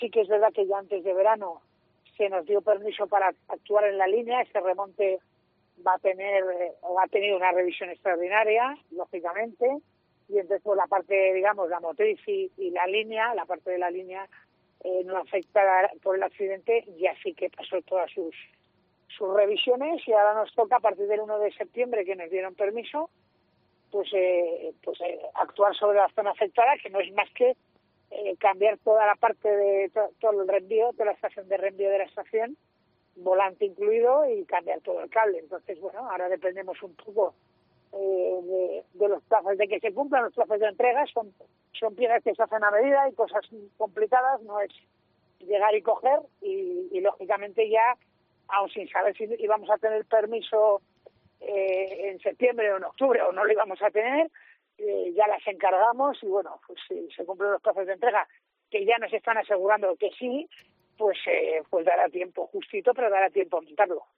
Sí que es verdad que ya antes de verano se nos dio permiso para actuar en la línea. Este remonte va a tener una revisión extraordinaria, lógicamente, y entonces por la parte, digamos, la motriz y la línea, la parte de la línea no afectada por el accidente, ya sí que pasó todas sus revisiones, y ahora nos toca a partir del 1 de septiembre, que nos dieron permiso, actuar sobre la zona afectada, que no es más que cambiar toda la parte de todo el reenvío, toda la estación de reenvío de la estación, volante incluido, y cambiar todo el cable. Entonces, bueno, ahora dependemos un poco de los plazos, de que se cumplan los plazos de entrega. Son piezas que se hacen a medida y cosas complicadas, no es llegar y coger, y lógicamente ya, aun sin saber si íbamos a tener permiso en septiembre o en octubre, o no lo íbamos a tener, ya las encargamos, y bueno, pues si se cumplen los plazos de entrega, que ya nos están asegurando que sí, pues dará tiempo justito, pero dará tiempo a montarlo.